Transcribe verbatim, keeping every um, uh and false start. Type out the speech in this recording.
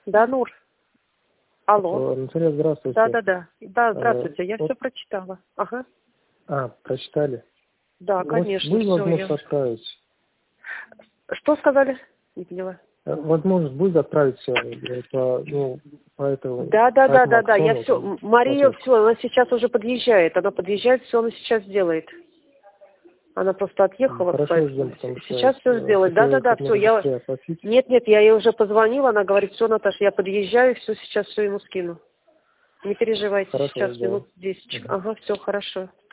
Да, Нур. Алло. Наталья, здравствуйте. Да, да, да. Да, здравствуйте. А, Я вот... все прочитала. Ага. А, прочитали? Да, У конечно. вас будет Все, возможность я... отправить? Что сказали? Не поняла. Возможность будет отправить э, по, ну, по этому, Да, да, по да, этому да, да. Я аукциону, все. там, Мария, посылку? все, она сейчас уже подъезжает. Она подъезжает, все она сейчас сделает. Она просто отъехала, Хорошо, кстати. ждем, потому что Сейчас все э, сделает. Да, хотел да, да, как все. можно Я... быстрее оплатить. Нет, нет, я ей уже позвонила. Она говорит, все, Наташа, я подъезжаю, все, сейчас все ему скину. Не переживайте, Хорошо, сейчас ждем. минут десять. Угу. Ага, все, хорошо.